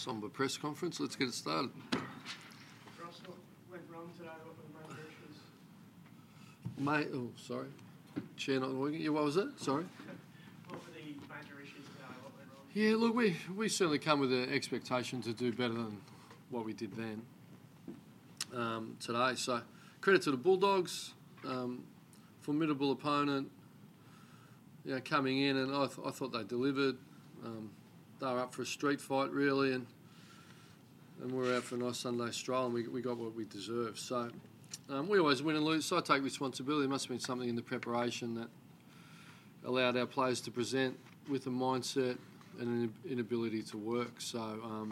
Somber press conference. Let's get it started. Ross, what went wrong today? What were the major issues? Sorry. Chair not working. Yeah, what was it? Sorry. What were the major issues today? What went wrong? Yeah, look, we certainly come with an expectation to do better than what we did then today. So credit to the Bulldogs, formidable opponent. You know, coming in, and I thought they delivered. They were up for a street fight, really, and we were out for a nice Sunday stroll, and we got what we deserved. So we always win and lose, so I take responsibility. There must have been something in the preparation that allowed our players to present with a mindset and an inability to work. So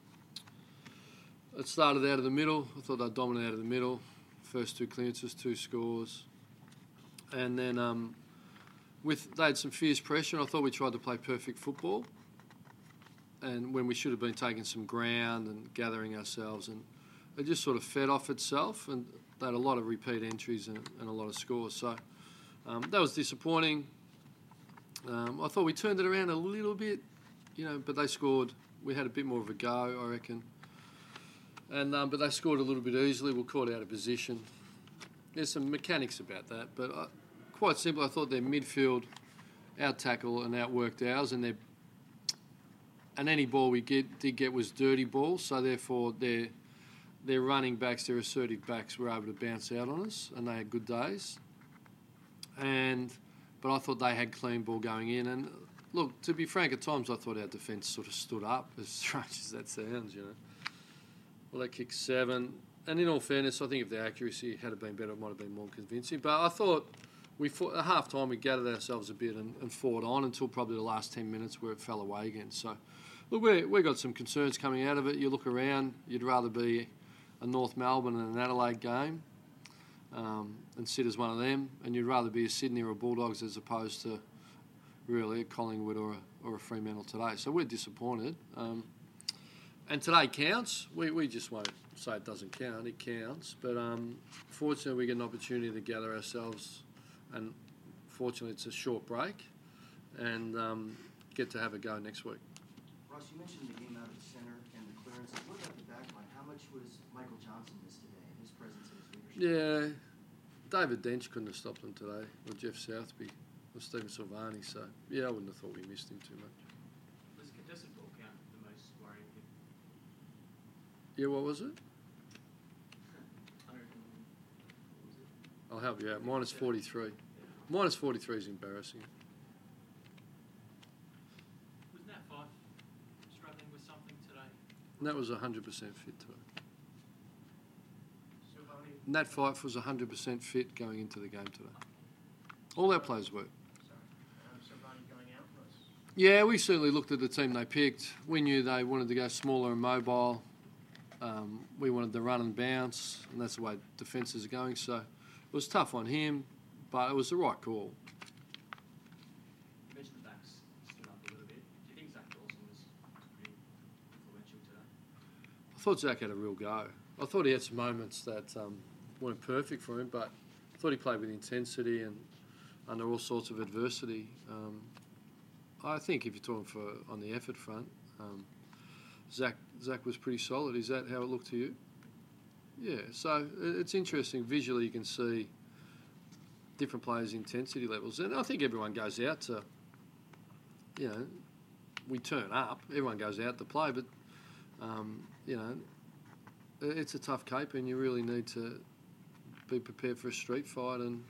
it started out of the middle. I thought they dominated out of the middle. First two clearances, two scores. And then they had some fierce pressure, and I thought we tried to play perfect football. And when we should have been taking some ground and gathering ourselves, and it just sort of fed off itself, and they had a lot of repeat entries and a lot of scores. So that was disappointing. I thought we turned it around a little bit, but they scored. We had a bit more of a go, I reckon. And but they scored a little bit easily. We were caught out of position. There's some mechanics about that, but quite simply, I thought their midfield out-tackle and outworked ours, and any ball we did get was dirty balls, so therefore their running backs, their assertive backs, were able to bounce out on us, and they had good days. But I thought they had clean ball going in, and look, to be frank, at times I thought our defence sort of stood up, as strange as that sounds, Well, they kicked 7, and in all fairness, I think if the accuracy had been better, it might have been more convincing. But I thought at half-time we gathered ourselves a bit and fought on until probably the last 10 minutes where it fell away again. So, look, we got some concerns coming out of it. You look around, you'd rather be a North Melbourne and an Adelaide game and sit as one of them, and you'd rather be a Sydney or a Bulldogs as opposed to really a Collingwood or a Fremantle today. So we're disappointed. And today counts. We just won't say it doesn't count. It counts. But fortunately, we get an opportunity to gather ourselves, and fortunately, it's a short break, and get to have a go next week. Ross, you mentioned the game out of the centre and the clearances. What about the back line? How much was Michael Johnson missed today in his presence and his leadership? Yeah, David Dench couldn't have stopped them today, or Jeff Southby, or Stephen Silvani. So, yeah, I wouldn't have thought we missed him too much. Was contested ball count the most worrying thing? Yeah, what was it? 100 and, what was it? I'll help you out. Minus 43. Minus 43 is embarrassing. Was Nat Fyfe struggling with something today? And that was 100% fit today. Silvani, Nat Fyfe was 100% fit going into the game today. All our players were. Silvani going out for us. Yeah, we certainly looked at the team they picked. We knew they wanted to go smaller and mobile. We wanted to run and bounce, and that's the way defences are going. So it was tough on him, but it was the right call. You mentioned the backs stood up a little bit. Do you think Zach Dawson was pretty influential today? I thought Zach had a real go. I thought he had some moments that weren't perfect for him, but I thought he played with intensity and under all sorts of adversity. I think if you're talking on the effort front, Zach was pretty solid. Is that how it looked to you? Yeah, so it's interesting. Visually, you can see different players' intensity levels. And I think everyone goes out to, we turn up. Everyone goes out to play, but, it's a tough cape, and you really need to be prepared for a street fight. And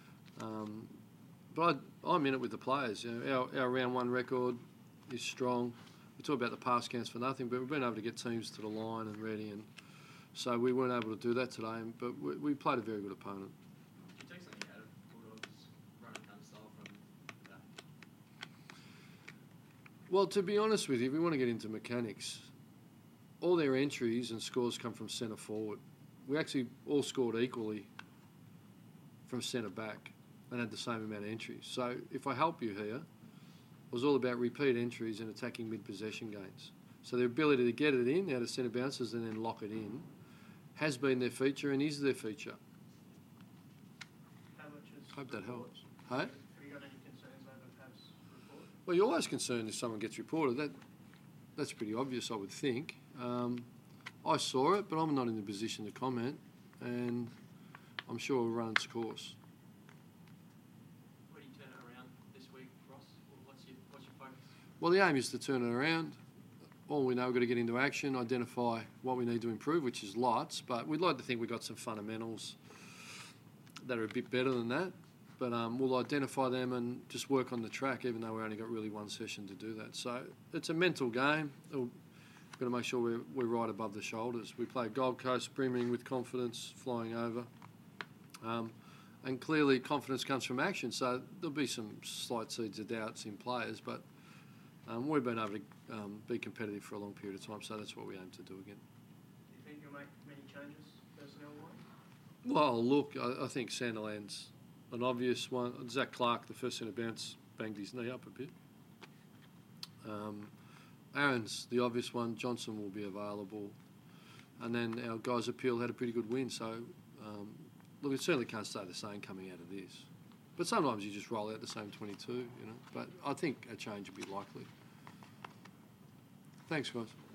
but I'm in it with the players. Our round one record is strong. We talk about the pass counts for nothing, but we've been able to get teams to the line and ready, and so we weren't able to do that today. But we played a very good opponent. Did you take something out of Bulldogs' run and gun style from that? Well, to be honest with you, if we want to get into mechanics, all their entries and scores come from centre forward. We actually all scored equally from centre back and had the same amount of entries. So if I help you here, it was all about repeat entries and attacking mid-possession gains. So their ability to get it in out of centre bounces and then lock it in has been their feature and is their feature. How much is Hope that helps. Hey? Have you got any concerns over Pav's report? Well, you're always concerned if someone gets reported. that's pretty obvious, I would think. I saw it, but I'm not in the position to comment, and I'm sure it'll run its course. Where do you turn it around this week, Ross? What's your focus? Well, the aim is to turn it around. All we know, we've got to get into action, identify what we need to improve, which is lots, but we'd like to think we've got some fundamentals that are a bit better than that. But we'll identify them and just work on the track, even though we only got really one session to do that. So it's a mental game. We've got to make sure we're right above the shoulders. We play Gold Coast brimming with confidence, flying over. And clearly confidence comes from action, so there'll be some slight seeds of doubts in players, but we've been able to be competitive for a long period of time, so that's what we aim to do again. Do you think you'll make many changes personnel-wise? Well, look, I think Sandiland's an obvious one. Zach Clark, the first centre bounce, banged his knee up a bit. Aaron's the obvious one. Johnson will be available. And then our guys at Peel had a pretty good win, so look, it certainly can't stay the same coming out of this. But sometimes you just roll out the same 22, you know. But I think a change would be likely. Thanks, guys.